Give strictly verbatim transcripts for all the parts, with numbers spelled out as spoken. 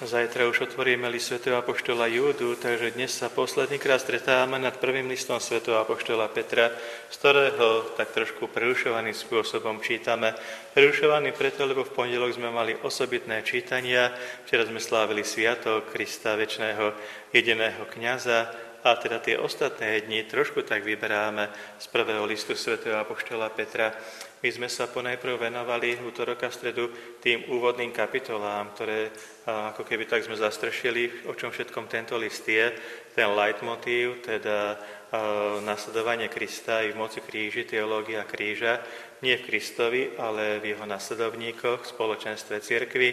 Zajtra už otvoríme list svätého apoštola Júdu, takže dnes sa posledný krát stretávame nad prvým listom svätého apoštola Petra, z ktorého tak trošku prerušovaným spôsobom čítame. Prerušovaný preto, lebo v pondelok sme mali osobitné čítania, včera sme slávili sviatok Krista večného jediného kňaza, a teda tie ostatné dni trošku tak vyberáme z prvého listu svätého apoštola Petra. My sme sa ponajprv venovali útorok a stredu tým úvodným kapitolám, ktoré ako keby tak sme zastrešili, o čom všetkom tento list je. Ten leitmotív, teda nasledovanie Krista i v moci kríži, teológia kríža, nie v Kristovi, ale v jeho nasledovníkoch, v spoločenstve cirkvi.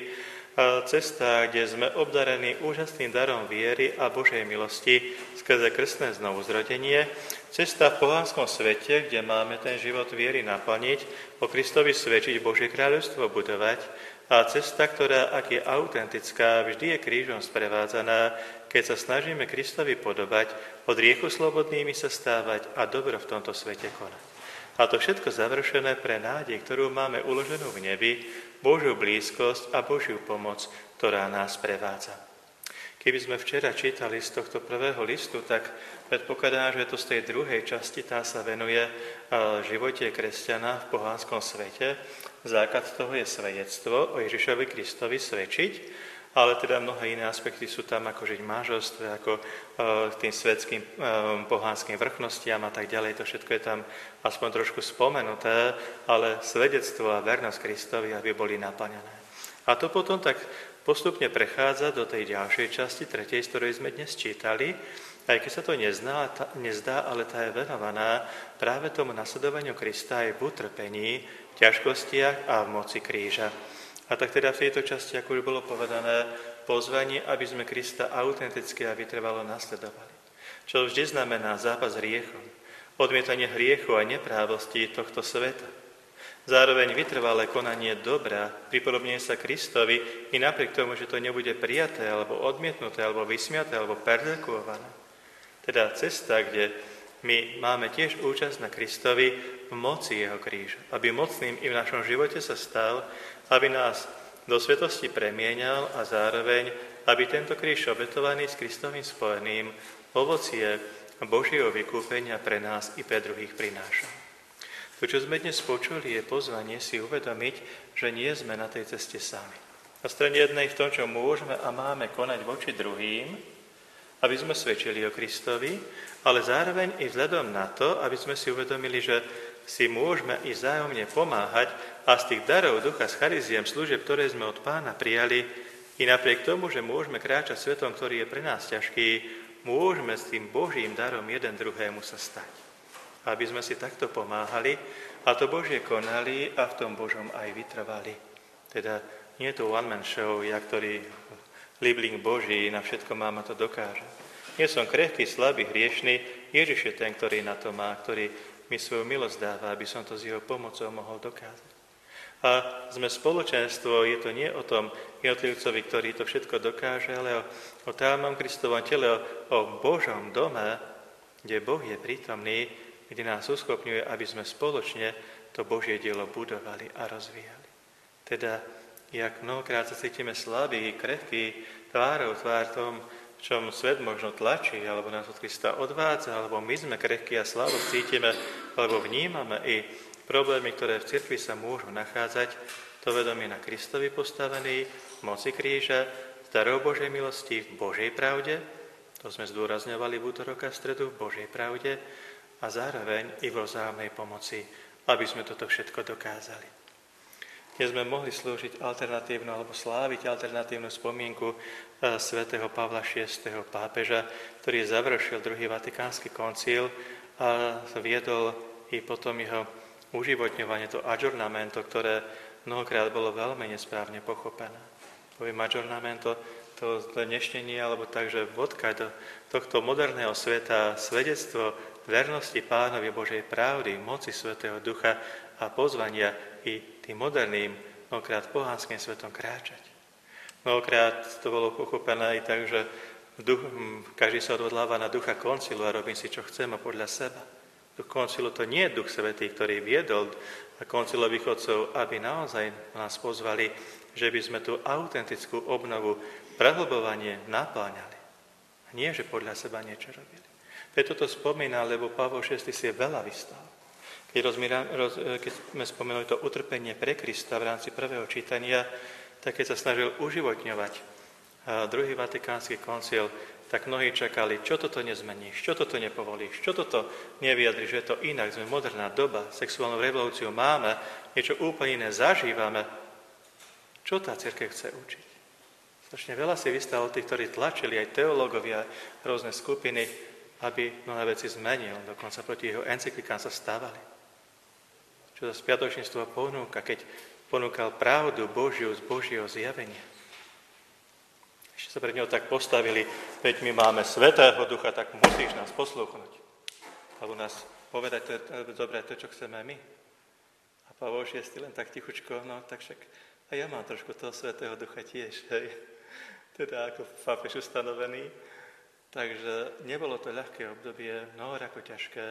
Cesta, kde sme obdarení úžasným darom viery a Božej milosti skrze krstné znovuzrodenie, cesta v pohanskom svete, kde máme ten život viery naplniť, o Kristovi svedčiť, Božie kráľovstvo budovať, a cesta, ktorá, ak je autentická, vždy je krížom sprevádzaná, keď sa snažíme Kristovi podobať, od riechu slobodnými sa stávať a dobro v tomto svete konať. A to všetko završené pre nádej, ktorú máme uloženú v nebi, Božiu blízkosť a Božiu pomoc, ktorá nás prevádza. Keby sme včera čítali z tohto prvého listu, tak predpokladám, že to z tej druhej časti tá sa venuje živote kresťana v pohanskom svete. Základ toho je svedectvo o Ježišovi Kristovi svedčiť, ale teda mnohé iné aspekty sú tam, ako žiť v manželstve, ako uh, tým svetským uh, pohánskym vrchnostiam a tak ďalej. To všetko je tam aspoň trošku spomenuté, ale svedectvo a vernosť Kristovi, aby boli naplnené. A to potom tak postupne prechádza do tej ďalšej časti, tretej, z ktorej sme dnes čítali, aj keď sa to nezná, tá, nezdá, ale tá je venovaná práve tomu nasledovaniu Krista aj v utrpení, ťažkostiach a v moci kríža. A tak teda v tejto časti, ako už bolo povedané, pozvanie, aby sme Krista autenticky a vytrvalo nasledovali. Čo vždy znamená zápas s hriechom, odmietanie hriechu a neprávosti tohto sveta. Zároveň vytrvalé konanie dobra, pripodobnenie sa Kristovi i napriek tomu, že to nebude prijaté, alebo odmietnuté, alebo vysmiaté, alebo perzekuované. Teda cesta, kde my máme tiež účasť na Kristovi v moci jeho kríža. Aby mocným i v našom živote sa stal, aby nás do svetosti premieňal a zároveň, aby tento kríž obetovaný s Kristovým spojeným ovocie Božieho vykúpenia pre nás i pre druhých prinášal. To, čo sme dnes počuli, je pozvanie si uvedomiť, že nie sme na tej ceste sami. Na strane jednej v tom, čo môžeme a máme konať voči druhým, aby sme svedčili o Kristovi, ale zároveň i vzhľadom na to, aby sme si uvedomili, že si môžeme i vzájomne pomáhať a z tých darov ducha z chariziem služieb, ktoré sme od Pána prijali, i napriek tomu, že môžeme kráčať svetom, ktorý je pre nás ťažký, môžeme s tým Božím darom jeden druhému sa stať. Aby sme si takto pomáhali a to Božie konali a v tom Božom aj vytrvali. Teda nie je to one-man show, ja, ktorý libling Boží na všetko mám a to dokáže. Nie som krehký, slabý, hriešný, Ježiš je ten, ktorý na to má, ktorý mi svoju milosť dáva, aby som to s jeho pomocou mohol dokázať. A sme spoločenstvo, je to nie o tom jednotlivcovi, ktorý to všetko dokáže, ale o, o tajomnom Kristovom tele, o, o Božom dome, kde Boh je prítomný, kde nás uschopňuje, aby sme spoločne to Božie dielo budovali a rozvíjali. Teda, jak mnohokrát sa cítime slabí, krehkí, tvárou tvár tom, čom svet možno tlačí, alebo nás od Krista odvádza, alebo my sme krehkí a slabo cítime, alebo vnímame i problémy, ktoré v cirkvi sa môžu nachádzať, to vedomie na Kristovi postavený, v moci kríža, z darov Božej milosti, v Božej pravde, to sme zdôrazňovali v útorok a stredu, v Božej pravde, a zároveň i vo vzájomnej pomoci, aby sme toto všetko dokázali. Keď sme mohli slúžiť alternatívnu alebo sláviť alternatívnu spomienku svätého Pavla šiesteho pápeža, ktorý završil druhý vatikánsky koncil a viedol i potom jeho uživotňovanie, to adžornamento, ktoré mnohokrát bolo veľmi nesprávne pochopené. Poviem adžornamento, to dnešnenie, alebo takže vodka do tohto moderného sveta, svedectvo vernosti Pánovi Božej pravdy, moci Svätého Ducha a pozvania i tým moderným, mnohokrát pohanským svetom kráčať. Mnohokrát to bolo pochopené i tak, že duch, každý sa odhodláva na ducha koncilu a robím si, čo chcem a podľa seba. koncilu to nie je Duch Svätý, ktorý viedol koncilových otcov, aby naozaj nás pozvali, že by sme tú autentickú obnovu, prehlbovanie napáňali. Nie, že podľa seba niečo robili. Preto to spomína, lebo Pavol šiesty si je veľa vystal. Keď, rozmíra, roz, keď sme spomenuli to utrpenie pre Krista v rámci prvého čítania, tak keď sa snažil uživotňovať druhý vatikánsky koncil, tak mnohí čakali, čo toto nezmeníš, čo toto nepovolíš, čo toto nevyjadriš, že je to inak, sme moderná doba, sexuálnu revolúciu máme, niečo úplne iné zažívame. Čo tá cirkev chce učiť? Strašne veľa si vystalo tých, ktorí tlačili, aj teológovia, rôzne skupiny, aby mnohé veci zmenil, dokonca proti jeho encyklikám sa stávali. Čo za spiatočníctvo ponúka, keď ponúkal pravdu Božiu z Božieho zjavenia. Ešte sa pred ňou tak postavili, veď my máme Svätého Ducha, tak musíš nás poslúchnuť. Alebo nás povedať, to je dobré, to, čo chceme my. A Pavol šiesty len tak tichučko, no tak však a ja mám trošku toho Svätého Ducha tiež, hej. Teda ako pápež ustanovený. Takže nebolo to ľahké obdobie, mnoho ako ťažké.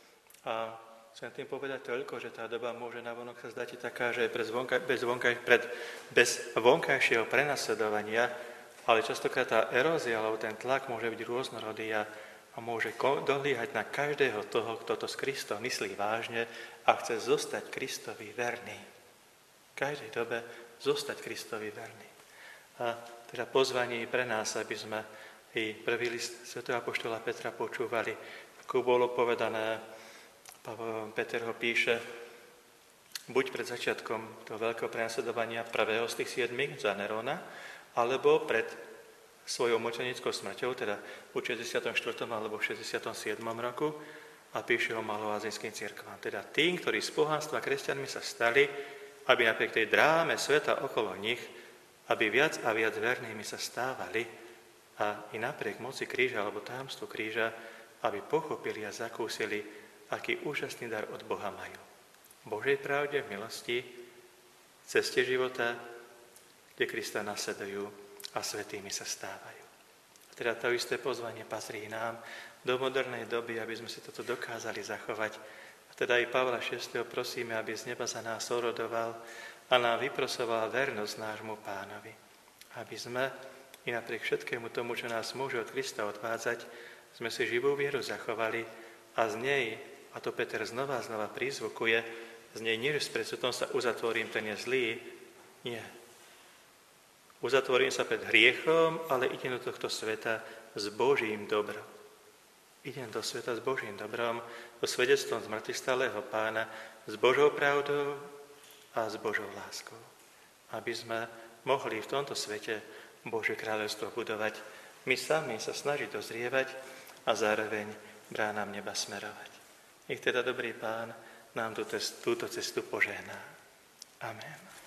A chcem tým povedať toľko, že tá doba môže navonok sa zdať taká, že je bez, vonka, bez, vonka, pred, bez vonkajšieho prenasledovania, ale častokrát tá erózia, alebo ten tlak môže byť rôznorodý a, a môže dohliehať na každého toho, kto to s Kristom myslí vážne a chce zostať Kristovi verný. V každej dobe zostať Kristovi verný. A teda pozvanie pre nás, aby sme i prvý list svätého apoštola Petra počúvali, ako bolo povedané, Peter ho píše, buď pred začiatkom toho veľkého prenasledovania prvého z tých siedmých za Nerona, alebo pred svojou mučenickou smrťou, teda v šesťdesiatom štvrtom alebo v šesťdesiatom siedmom roku, a píše ho maloazijským cirkvám. Teda tým, ktorí z pohanstva kresťanmi sa stali, aby napriek tej dráme sveta okolo nich, aby viac a viac vernými sa stávali a i napriek moci kríža alebo tajomstvu kríža, aby pochopili a zakúsili, aký úžasný dar od Boha majú. V Božej pravde, v milosti, v ceste života, kde Krista nasledujú a svätými sa stávajú. A teda to isté pozvanie patrí nám do modernej doby, aby sme si toto dokázali zachovať. A teda aj Pavla šiesteho prosíme, aby z neba za nás orodoval a nám vyprosoval vernosť nášmu Pánovi. Aby sme i napriek všetkému tomu, čo nás môže od Krista odvádzať, sme si živú vieru zachovali a z nej, a to Peter znova a znova prizvukuje, z nej nie, že s predsudom sa uzatvorím, ten je zlý, nie. Uzatvorím sa pred hriechom, ale idem do tohto sveta s Božím dobrom. Idem do sveta s Božím dobrom, so svedectvom z mŕtvych Pána, s Božou pravdou a s Božou láskou. Aby sme mohli v tomto svete Božie kráľovstvo budovať, my sami sa snažiť dozrievať a zároveň bránam neba smerovať. Nech teda dobrý Pán nám túto cestu požehná. Amen.